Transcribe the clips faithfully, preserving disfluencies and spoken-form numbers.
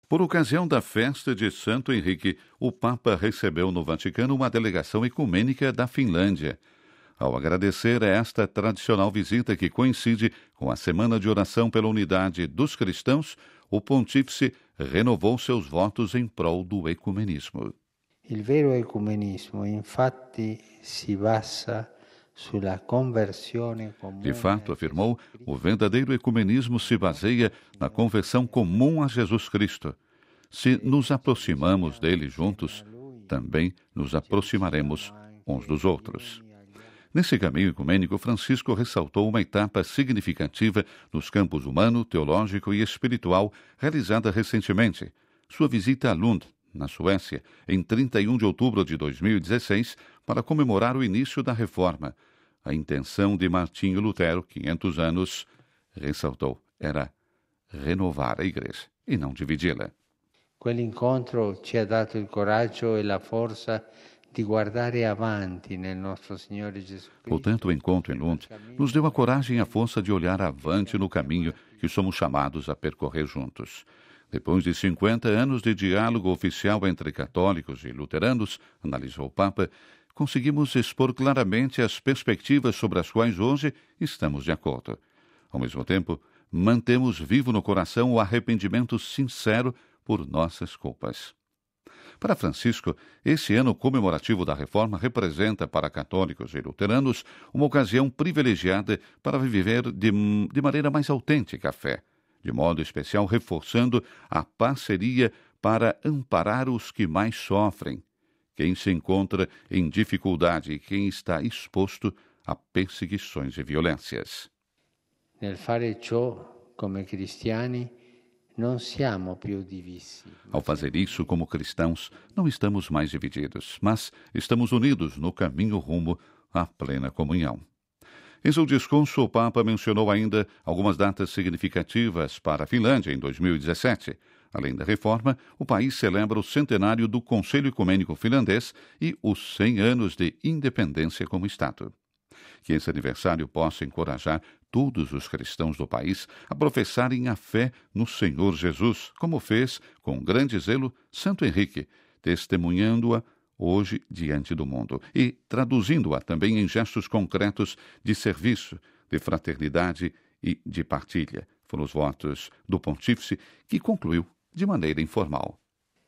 Por ocasião da festa de Santo Henrique, o Papa recebeu no Vaticano uma delegação ecumênica da Finlândia. Ao agradecer a esta tradicional visita que coincide com a Semana de Oração pela Unidade dos Cristãos, o pontífice renovou seus votos em prol do ecumenismo. Il vero ecumenismo, infatti, si basa sulla conversione comune. De fato, afirmou, o verdadeiro ecumenismo se baseia na conversão comum a Jesus Cristo. Se nos aproximamos dele juntos, também nos aproximaremos uns dos outros. Nesse caminho ecumênico, Francisco ressaltou uma etapa significativa nos campos humano, teológico e espiritual realizada recentemente, sua visita a Lund, na Suécia, em trinta e um de outubro de dois mil e dezesseis, para comemorar o início da Reforma. A intenção de Martinho Lutero, quinhentos anos, ressaltou, era renovar a Igreja e não dividi-la. Quell'incontro ci ha dato il coraggio e la forza di guardare avanti nel nostro Signore Gesù Cristo. Portanto, o encontro em Lund nos deu a coragem e a força de olhar avante no caminho que somos chamados a percorrer juntos. Depois de cinquenta anos de diálogo oficial entre católicos e luteranos, analisou o Papa, conseguimos expor claramente as perspectivas sobre as quais hoje estamos de acordo. Ao mesmo tempo, mantemos vivo no coração o arrependimento sincero por nossas culpas. Para Francisco, esse ano comemorativo da Reforma representa para católicos e luteranos uma ocasião privilegiada para viver de, de maneira mais autêntica a fé, de modo especial reforçando a parceria para amparar os que mais sofrem, quem se encontra em dificuldade e quem está exposto a perseguições e violências. Nel fare ciò, come cristiani, non siamo più divisi. Ao fazer isso, como cristãos, não estamos mais divididos, mas estamos unidos no caminho rumo à plena comunhão. Em seu discurso, o Papa mencionou ainda algumas datas significativas para a Finlândia em dois mil e dezessete. Além da reforma, o país celebra o centenário do Conselho Ecumênico Finlandês e os cem anos de independência como Estado. Que esse aniversário possa encorajar todos os cristãos do país a professarem a fé no Senhor Jesus, como fez, com grande zelo, Santo Henrique, testemunhando-a hoje diante do mundo e traduzindo-a também em gestos concretos de serviço, de fraternidade e de partilha. Foram os votos do pontífice que concluiu de maneira informal.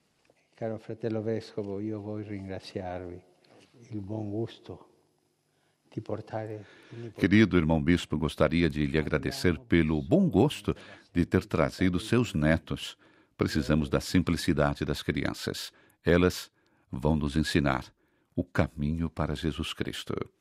Caro fratello vescovo, io voglio ringraziarvi il buon gusto di portare. Querido irmão bispo, gostaria de lhe agradecer pelo bom gosto de ter trazido seus netos. Precisamos da simplicidade das crianças. Elas vão nos ensinar o caminho para Jesus Cristo.